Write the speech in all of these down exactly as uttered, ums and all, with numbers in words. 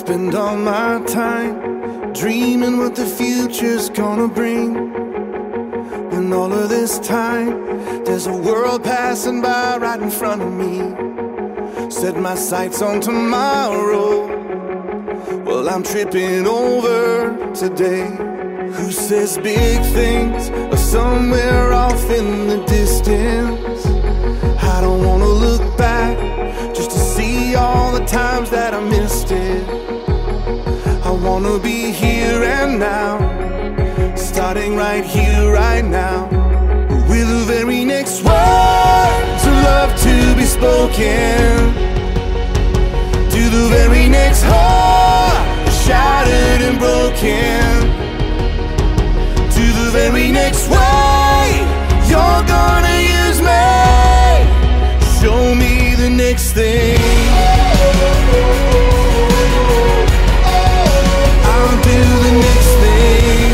spend all my time dreaming what the future's gonna bring. When all of this time, there's a world passing by right in front of me. Set my sights on tomorrow, well, I'm tripping over today. Who says big things are somewhere off in the distance? I don't wanna look back just to see all the times that I missed it. I wanna be here and now, starting right here, right now, with the very next words of love to be spoken, to the very next heart shattered and broken, to the very next way you're gonna use me. Show me the next thing. I'll do the next thing.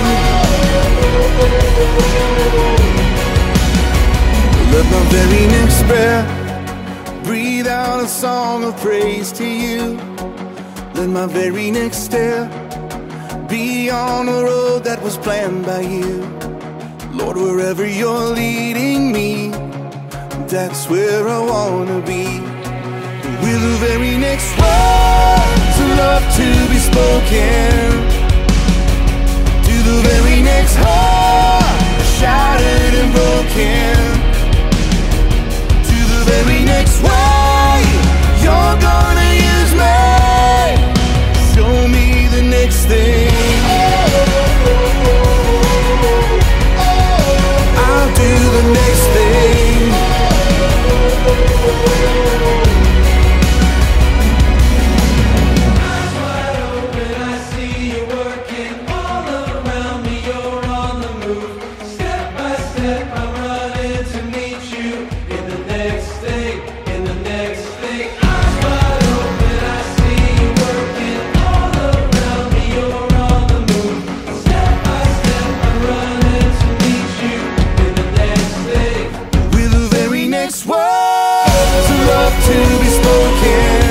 Let my very next breath breathe out a song of praise to you. Let my very next step be on a road that was planned by you. Lord, wherever you're leading me, that's where I wanna be. With the very next words of love to be spoken, to the very next heart shattered and broken, to the very next way you're gonna use me. Show me the next thing. I'll do the next thing. Eyes wide open, I see you working all around me. You're on the move. Step by step, I'm running to meet you in the next thing, in the next thing. Eyes wide open, I see you working all around me. You're on the move. Step by step, I'm running to meet you in the next thing. With the very next words of love to be spoken,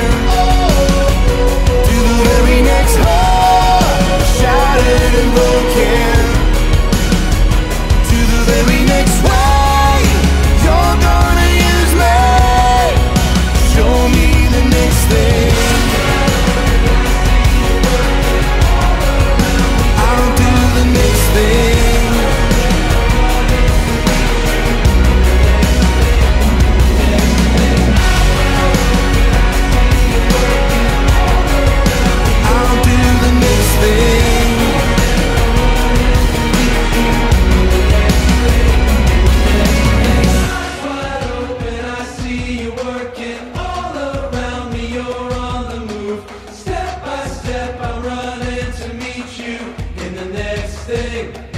to the very next heart shattered and broken, to the very next way you're gonna use me. Show me the next thing. I'll do the next thing. I'll do the next thing. Eyes wide open, I see you working all around me. You're on the move. Step by step, I'm running to meet you in the next thing.